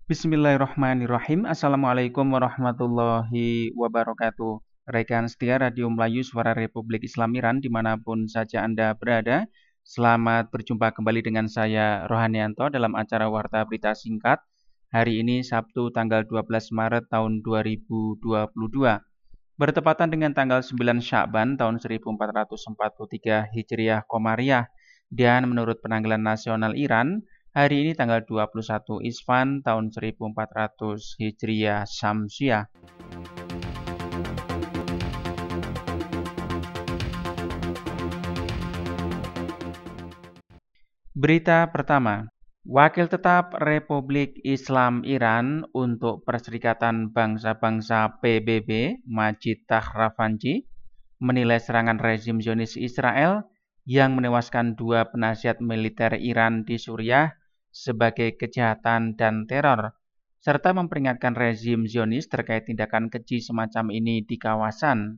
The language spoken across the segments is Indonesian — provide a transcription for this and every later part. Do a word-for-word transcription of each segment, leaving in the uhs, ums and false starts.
Bismillahirrahmanirrahim. Assalamualaikum warahmatullahi wabarakatuh. Rekan setia Radio Melayu Suara Republik Islam Iran dimanapun saja Anda berada. Selamat berjumpa kembali dengan saya Rohanianto dalam acara Warta Berita Singkat. Hari ini Sabtu tanggal dua belas Maret tahun dua ribu dua puluh dua. Bertepatan dengan tanggal sembilan Sya'ban tahun seribu empat ratus empat puluh tiga Hijriah Komariah. Dan menurut penanggalan nasional Iran, hari ini tanggal dua puluh satu Isfan tahun seribu empat ratus Hijriah Syamsiah. Berita pertama, Wakil Tetap Republik Islam Iran untuk Perserikatan Bangsa-Bangsa P B B, Majid Takhravanchi, menilai serangan rezim Zionis Israel yang menewaskan dua penasihat militer Iran di Suriah sebagai kejahatan dan teror, serta memperingatkan rezim Zionis terkait tindakan keji semacam ini di kawasan.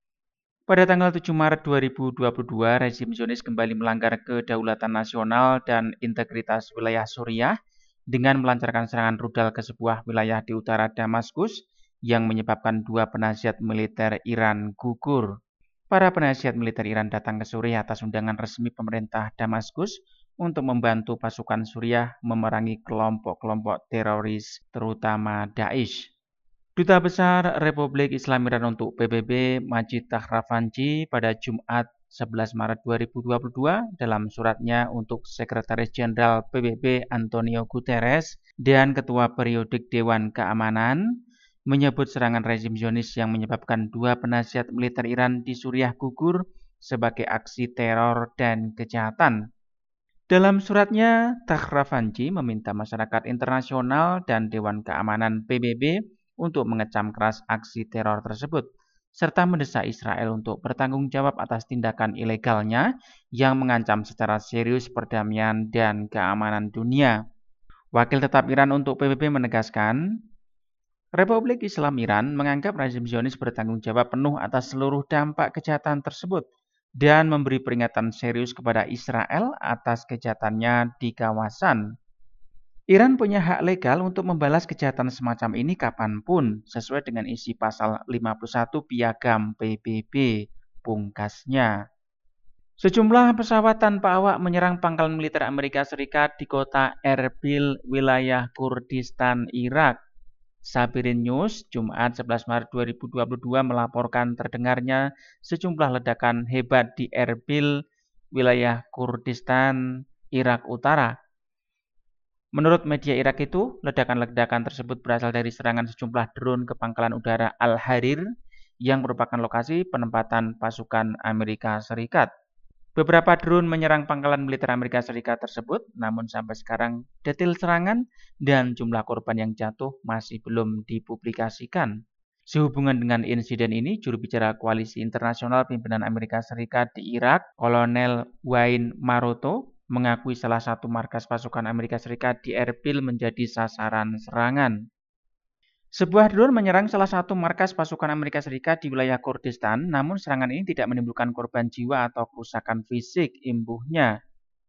Pada tanggal tujuh Maret dua ribu dua puluh dua, rezim Zionis kembali melanggar kedaulatan nasional dan integritas wilayah Suriah dengan melancarkan serangan rudal ke sebuah wilayah di utara Damaskus yang menyebabkan dua penasihat militer Iran gugur. Para penasihat militer Iran datang ke Suriah atas undangan resmi pemerintah Damaskus untuk membantu pasukan Suriah memerangi kelompok-kelompok teroris, terutama Daesh. Duta Besar Republik Islam Iran untuk P B B, Majid Takhravanchi, pada Jumat sebelas Maret dua ribu dua puluh dua dalam suratnya untuk Sekretaris Jenderal P B B Antonio Guterres dan Ketua Periodik Dewan Keamanan, menyebut serangan rezim Zionis yang menyebabkan dua penasihat militer Iran di Suriah gugur sebagai aksi teror dan kejahatan. Dalam suratnya, Takhravanchi meminta masyarakat internasional dan Dewan Keamanan P B B untuk mengecam keras aksi teror tersebut, serta mendesak Israel untuk bertanggung jawab atas tindakan ilegalnya yang mengancam secara serius perdamaian dan keamanan dunia. Wakil Tetap Iran untuk P B B menegaskan, Republik Islam Iran menganggap rezim Zionis bertanggung jawab penuh atas seluruh dampak kejahatan tersebut dan memberi peringatan serius kepada Israel atas kejahatannya di kawasan. Iran punya hak legal untuk membalas kejahatan semacam ini kapanpun, sesuai dengan isi pasal lima puluh satu Piagam P B B, pungkasnya. Sejumlah pesawat tanpa awak menyerang pangkalan militer Amerika Serikat di kota Erbil, wilayah Kurdistan, Irak. Sabirin News, Jumat sebelas Maret dua ribu dua puluh dua melaporkan terdengarnya sejumlah ledakan hebat di Erbil, wilayah Kurdistan, Irak Utara. Menurut media Irak itu, ledakan-ledakan tersebut berasal dari serangan sejumlah drone ke pangkalan udara Al-Harir yang merupakan lokasi penempatan pasukan Amerika Serikat. Beberapa drone menyerang pangkalan militer Amerika Serikat tersebut, namun sampai sekarang detail serangan dan jumlah korban yang jatuh masih belum dipublikasikan. Sehubungan dengan insiden ini, juru bicara Koalisi Internasional Pimpinan Amerika Serikat di Irak, Kolonel Wayne Maroto, mengakui salah satu markas pasukan Amerika Serikat di Erbil menjadi sasaran serangan. Sebuah drone menyerang salah satu markas pasukan Amerika Serikat di wilayah Kurdistan, namun serangan ini tidak menimbulkan korban jiwa atau kerusakan fisik, imbuhnya.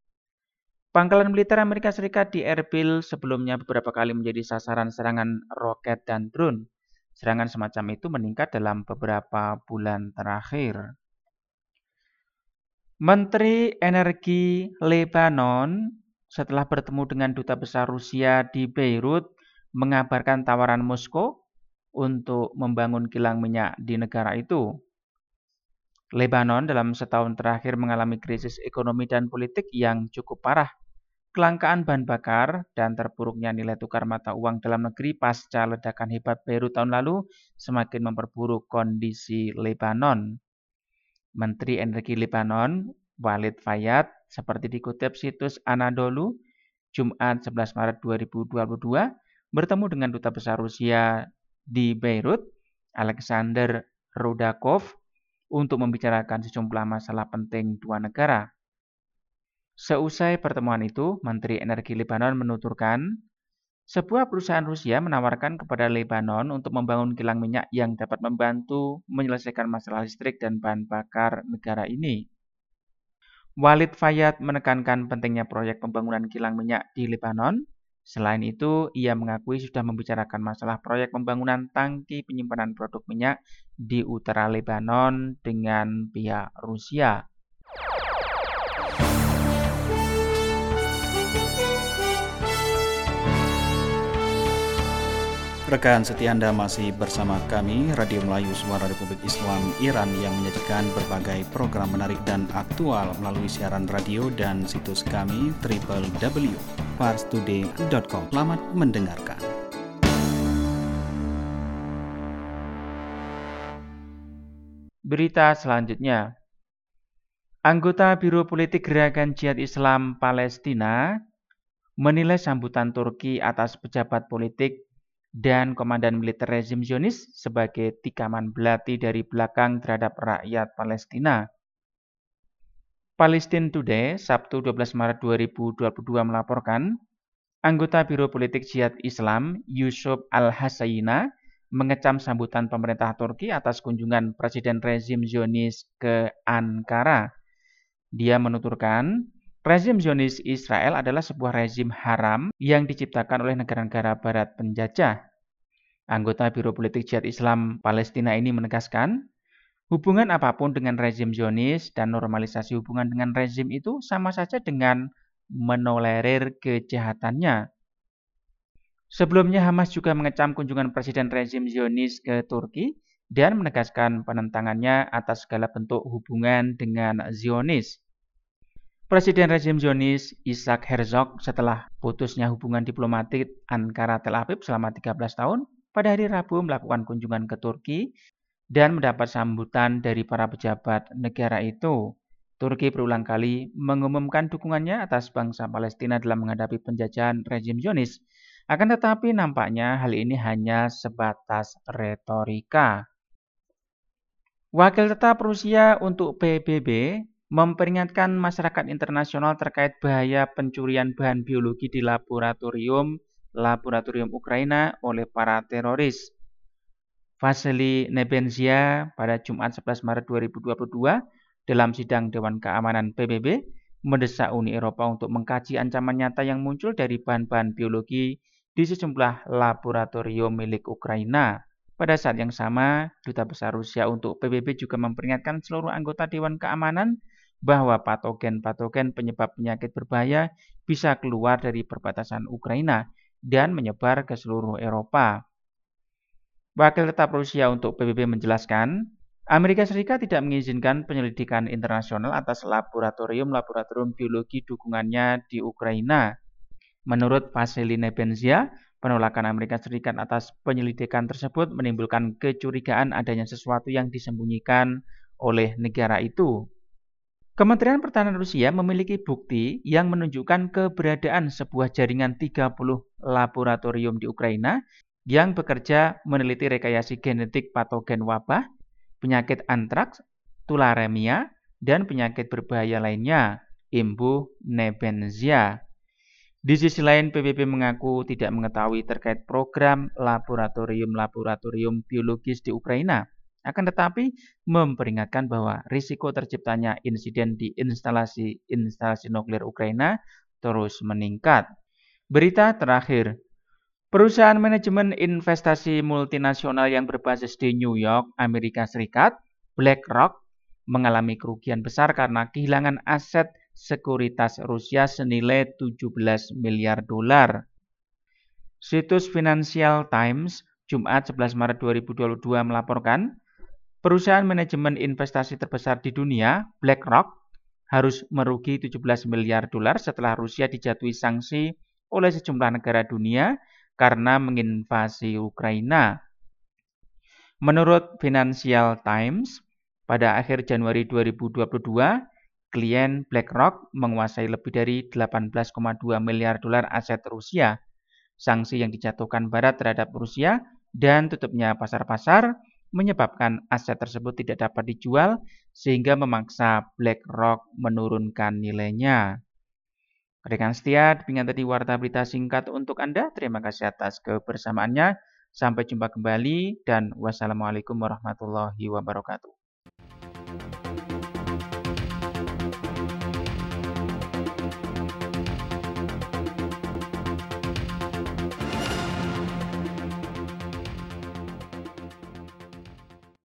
Pangkalan militer Amerika Serikat di Erbil sebelumnya beberapa kali menjadi sasaran serangan roket dan drone. Serangan semacam itu meningkat dalam beberapa bulan terakhir. Menteri Energi Lebanon setelah bertemu dengan Duta Besar Rusia di Beirut mengabarkan tawaran Moskow untuk membangun kilang minyak di negara itu. Lebanon dalam setahun terakhir mengalami krisis ekonomi dan politik yang cukup parah. Kelangkaan bahan bakar dan terpuruknya nilai tukar mata uang dalam negeri pasca ledakan hebat Beirut tahun lalu semakin memperburuk kondisi Lebanon. Menteri Energi Lebanon, Walid Fayyad, seperti dikutip situs Anadolu, Jumat sebelas Maret dua ribu dua puluh dua, bertemu dengan Duta Besar Rusia di Beirut, Alexander Rudakov, untuk membicarakan sejumlah masalah penting dua negara. Seusai pertemuan itu, Menteri Energi Lebanon menuturkan, sebuah perusahaan Rusia menawarkan kepada Lebanon untuk membangun kilang minyak yang dapat membantu menyelesaikan masalah listrik dan bahan bakar negara ini. Walid Fayyad menekankan pentingnya proyek pembangunan kilang minyak di Lebanon Selain itu, ia mengakui sudah membicarakan masalah proyek pembangunan tangki penyimpanan produk minyak di utara Lebanon dengan pihak Rusia. Rekan setia Anda masih bersama kami, Radio Melayu Suara Republik Islam Iran yang menyajikan berbagai program menarik dan aktual melalui siaran radio dan situs kami w w w titik pars today titik com. Selamat mendengarkan. Berita selanjutnya. Anggota Biro Politik Gerakan Jihad Islam Palestina menilai sambutan Turki atas pejabat politik dan komandan militer rezim Zionis sebagai tikaman belati dari belakang terhadap rakyat Palestina. Palestine Today, Sabtu dua belas Maret dua ribu dua puluh dua melaporkan, anggota Biro Politik Jihad Islam Yusuf Al-Hasayina mengecam sambutan pemerintah Turki atas kunjungan Presiden rezim Zionis ke Ankara. Dia menuturkan, rezim Zionis Israel adalah sebuah rezim haram yang diciptakan oleh negara-negara barat penjajah. Anggota Biro Politik Jihad Islam Palestina ini menegaskan, hubungan apapun dengan rezim Zionis dan normalisasi hubungan dengan rezim itu sama saja dengan menolerir kejahatannya. Sebelumnya Hamas juga mengecam kunjungan Presiden rezim Zionis ke Turki dan menegaskan penentangannya atas segala bentuk hubungan dengan Zionis. Presiden rezim Zionis Isaac Herzog setelah putusnya hubungan diplomatik Ankara-Tel Aviv selama tiga belas tahun, pada hari Rabu melakukan kunjungan ke Turki dan mendapat sambutan dari para pejabat negara itu. Turki berulang kali mengumumkan dukungannya atas bangsa Palestina dalam menghadapi penjajahan rezim Zionis. Akan tetapi nampaknya hal ini hanya sebatas retorika. Wakil tetap Rusia untuk P B B memperingatkan masyarakat internasional terkait bahaya pencurian bahan biologi di laboratorium laboratorium Ukraina oleh para teroris. Vasily Nebenzia pada Jumat sebelas Maret dua ribu dua puluh dua dalam sidang Dewan Keamanan P B B mendesak Uni Eropa untuk mengkaji ancaman nyata yang muncul dari bahan-bahan biologi di sejumlah laboratorium milik Ukraina. Pada saat yang sama, Duta Besar Rusia untuk P B B juga memperingatkan seluruh anggota Dewan Keamanan bahwa patogen-patogen penyebab penyakit berbahaya bisa keluar dari perbatasan Ukraina dan menyebar ke seluruh Eropa. Wakil tetap Rusia untuk P B B menjelaskan, Amerika Serikat tidak mengizinkan penyelidikan internasional atas laboratorium-laboratorium biologi dukungannya di Ukraina. Menurut Vasily Nebenzia, penolakan Amerika Serikat atas penyelidikan tersebut menimbulkan kecurigaan adanya sesuatu yang disembunyikan oleh negara itu. Kementerian Pertahanan Rusia memiliki bukti yang menunjukkan keberadaan sebuah jaringan tiga puluh laboratorium di Ukraina yang bekerja meneliti rekayasa genetik patogen wabah, penyakit antraks, tularemia, dan penyakit berbahaya lainnya, imbuh Nebenzia. Di sisi lain, P B B mengaku tidak mengetahui terkait program laboratorium-laboratorium biologis di Ukraina. Akan tetapi memperingatkan bahwa risiko terciptanya insiden di instalasi-instalasi nuklir Ukraina terus meningkat. Berita terakhir, perusahaan manajemen investasi multinasional yang berbasis di New York, Amerika Serikat, BlackRock, mengalami kerugian besar karena kehilangan aset sekuritas Rusia senilai tujuh belas miliar dolar. Situs Financial Times, Jumat sebelas Maret dua ribu dua puluh dua melaporkan, perusahaan manajemen investasi terbesar di dunia, BlackRock, harus merugi tujuh belas miliar dolar setelah Rusia dijatuhi sanksi oleh sejumlah negara dunia karena menginvasi Ukraina. Menurut Financial Times, pada akhir Januari dua ribu dua puluh dua, klien BlackRock menguasai lebih dari delapan belas koma dua miliar dolar aset Rusia. Sanksi yang dijatuhkan Barat terhadap Rusia dan tutupnya pasar-pasar menyebabkan aset tersebut tidak dapat dijual sehingga memaksa BlackRock menurunkan nilainya. Rekan setia, demikian tadi warta berita singkat untuk Anda. Terima kasih atas kebersamaannya. Sampai jumpa kembali dan wassalamualaikum warahmatullahi wabarakatuh.